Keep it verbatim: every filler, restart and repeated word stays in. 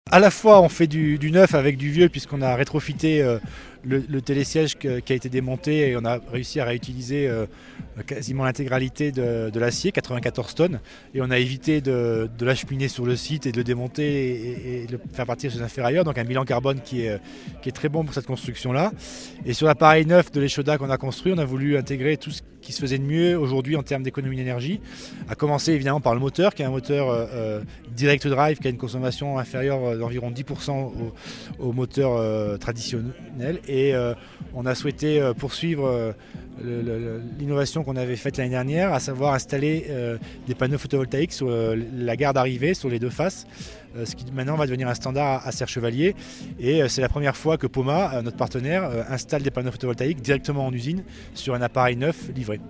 à la fois on fait du, du neuf avec du vieux puisqu'on a rétrofité euh, le, le télésiège que, qui a été démonté et on a réussi à réutiliser euh, quasiment l'intégralité de, de l'acier, quatre-vingt-quatorze tonnes, et on a évité de, de l'acheminer sur le site et de le démonter et, et de le faire partir chez un ferrailleur, donc un bilan carbone qui est, qui est très bon pour cette construction-là. Et sur l'appareil neuf de l'Eshoda qu'on a construit, on a voulu intégrer tout ce qui se faisait de mieux aujourd'hui en termes d'économie d'énergie, à commencer évidemment par le moteur, qui est un moteur euh, direct drive, qui a une consommation inférieure d'environ dix pour cent au, au moteur euh, traditionnel. Et euh, on a souhaité euh, poursuivre euh, le, le, l'innovation qu'on avait faite l'année dernière, à savoir installer euh, des panneaux photovoltaïques sur euh, la gare d'arrivée, sur les deux faces, euh, ce qui maintenant va devenir un standard à Serre-Chevalier. Et euh, c'est la première fois que Poma, euh, notre partenaire, euh, installe des panneaux photovoltaïques directement en usine sur un appareil neuf livré.